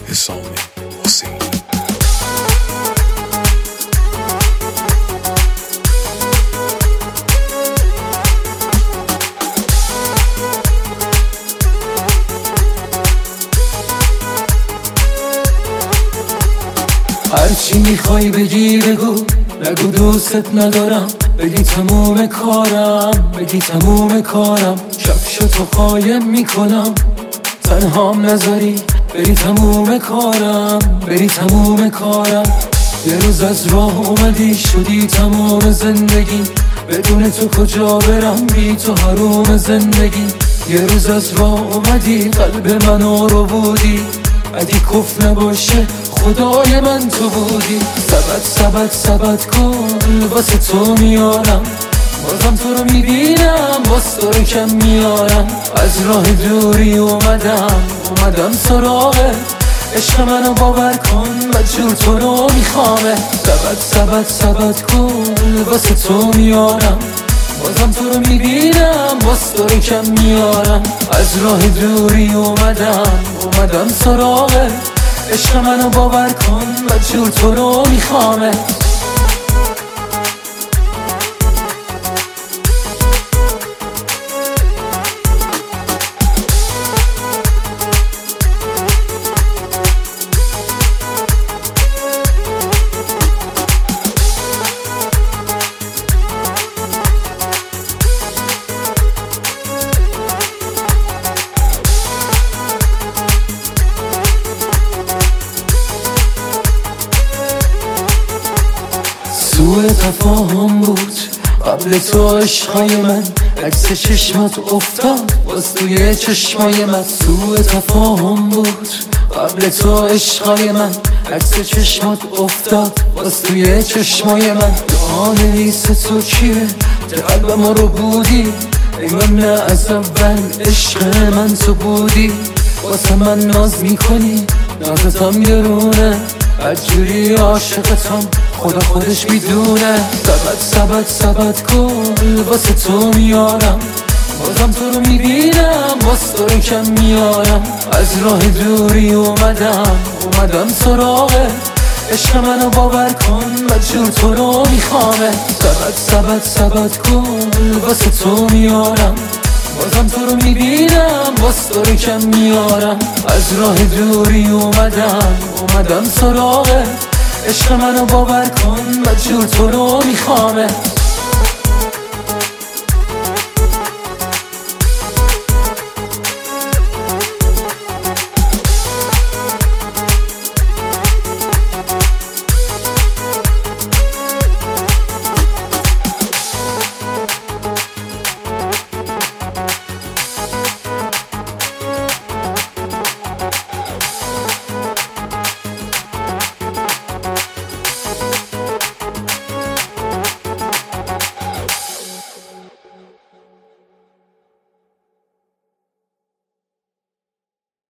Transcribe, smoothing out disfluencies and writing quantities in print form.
حسام حسینی. هرچی میخوای بگی بگو، نگو دوست ندارم، بگی تموم کارم، بگی تموم کارم. کفشتو قایم میکنم، تنهام نذاری بری تموم کارم، بری تموم کارم. یه روز از راه اومدی شدی تمام زندگی، بدون تو کجا برم بی تو حروم زندگی. یه روز از راه اومدی قلب منو رو بودی، اگه کف نباشه خدای من تو بودی. سبت کن واسه تو میارم، بازم تو رو میبینم باز تو رو کم میارم. از راه دوری اومدم سراغه، عشق منو باور کن مجبور تو رو میخوامه. سبت کن واسه تو میارم، بازم تو رو میبینم باز تو رو کم میارم. از راه دوری اومدم سراغه، عشق منو باور کن مجبور تو رو میخوامه. سوء تفاهم بود قبل تو عشقای من، عکس چشمات افتاد باز توی چشمای من. سوء تفاهم بود قبل تو عشقای من، عکس چشمات افتاد باز توی چشمای من. آنلیس تو کیه که قلبم رو بودی، انگار نه از اول عشق من تو بودی. واسه من ناز میکنی نازتم گرونه، بدجوری عاشقتم خدا خودش میدونه. سبت کن واسه تو میارم، بازم تو رو میبینم باز تو رو کم میارم. از راه دوری اومدم سراغه، عشق منو باور کن مجبور تو رو میخوامه. سبت کن واسه تو میارم، بازم تو رو میبینم باز تو رو کم میارم. از راه دوری اومدم سراغه، عشق منو باور کن مجبور تو رو میخوامه.